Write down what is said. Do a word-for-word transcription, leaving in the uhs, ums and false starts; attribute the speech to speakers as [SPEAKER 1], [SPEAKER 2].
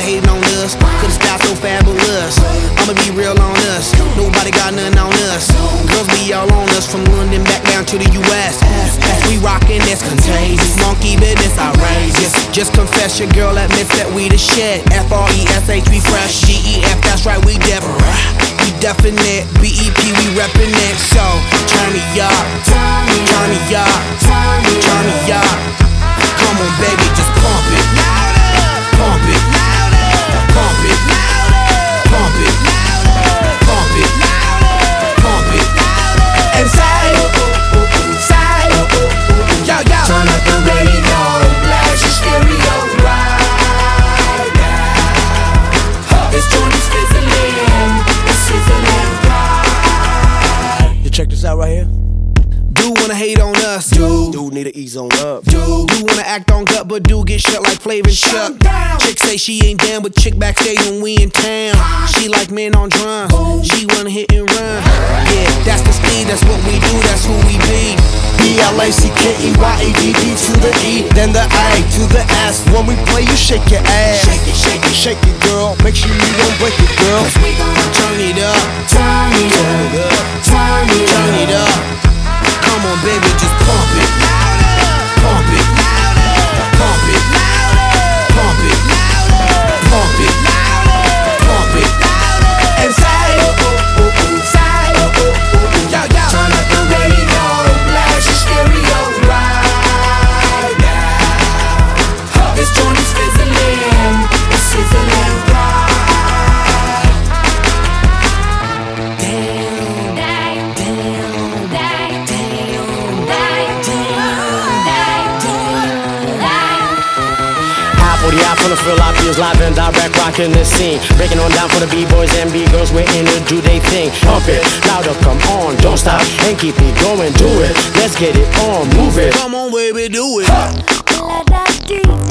[SPEAKER 1] hating on us, cause the style so fabulous. I'ma be real on us, nobody got nothing on us. Girls be all on us, from London back down to the U S We rockin' this contagious, monkey business outrageous. Just confess your girl admits that we the shit. F R E S H, we fresh. G E F, that's right, we different. We definite. B E P, we reppin' it. So, turn me up, turn me up, turn me up. Come on, baby, just pump it, pump it, pump it, pump it, pump it, pump it, and say, say, yo, yo.
[SPEAKER 2] Turn up the radio, blast your stereo right now. This joint is fizzling, it's sizzling right.
[SPEAKER 3] You check this out right here.
[SPEAKER 1] Dude wanna hate on us,
[SPEAKER 3] Dude, dude need to ease on up.
[SPEAKER 1] Dude, dude wanna act on gut, but dude get shut like Flavor and Chuck. Chick say she ain't down, but chick backstage when we in town. She like men on drums, she wanna hit and run. Yeah, that's the speed, that's what we do, that's who we be.
[SPEAKER 3] B L A C K E Y A D D to the E, then the A to the S. When we play, you shake your ass.
[SPEAKER 2] Shake it, shake it,
[SPEAKER 3] Shake it, girl. Make sure you don't break it, girl.
[SPEAKER 2] cause we gon'
[SPEAKER 1] Turn it up,
[SPEAKER 2] turn it up, turn it
[SPEAKER 1] turn it
[SPEAKER 2] up.
[SPEAKER 1] up. Come on, baby, just pump it, pump it, pump it, pump it, pump it, pump it, and say, say, yo, yo.
[SPEAKER 2] Turn up the radio, blast your stereo right now. This joint is fizzling, it's sizzling right.
[SPEAKER 4] forty-five from the Philippines, live and direct, rocking the scene. Breaking on down for the B-boys and B-girls, we're in to do they thing. Pump it, louder, come on, don't stop, and keep it going, do it. Let's get it on, move it.
[SPEAKER 1] Come on, baby, do it.
[SPEAKER 5] La da dee.